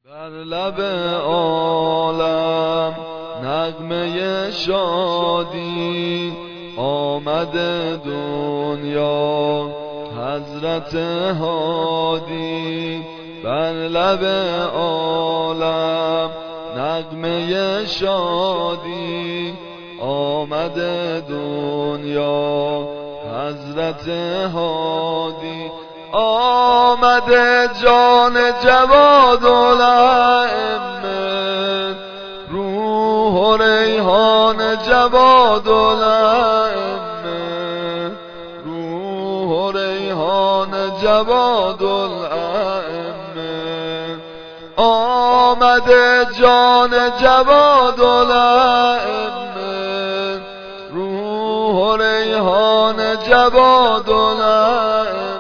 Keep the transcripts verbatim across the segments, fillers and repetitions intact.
بر لب عالم نغمه شادی آمده دنیا حضرت هادی. بر لب عالم نغمه شادی آمده دنیا حضرت هادی. آمده جان جواد الائمه روح و ریحان جواد الائمه روح و ریحان جواد الائمه. آمده جان جواد الائمه روح و ریحان جواد الائمه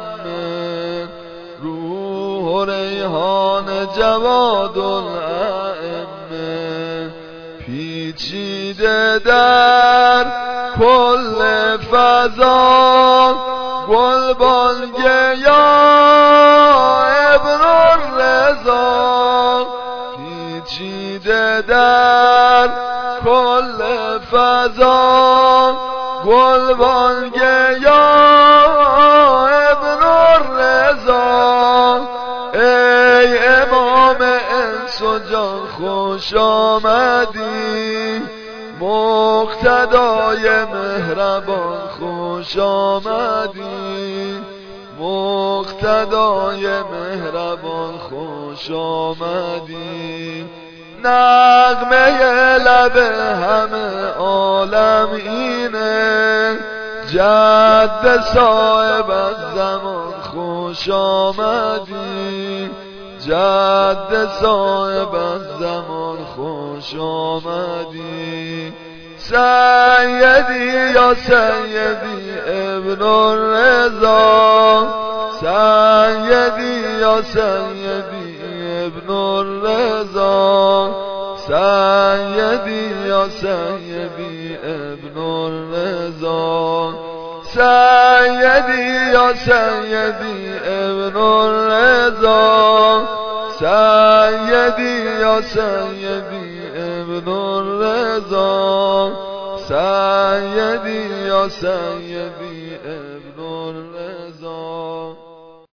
ریحان جواد الائمه. پیچیده در کل فضا گلبانگه یا ابن الرضا. پیچیده در کل فضا گلبانگه یا ابن الرضا. ای امام انس و جان خوش آمدی، مقتدای مهربان خوش آمدی، مقتدای مهربان خوش آمدی. نغمه لب همه عالم اینه، جد صاحب الزمان خوش آمدی، جد صاحب الزمان خوش آمدی. سیدی یا سیدی ابن الرضا، سیدی یا سیدی ابن الرضا، سیدی یا سیدی ابن الرضا، سیدی یا سیدی ابن الرضا، سیدی یا سیدی ابن الرضا، سیدی یا سیدی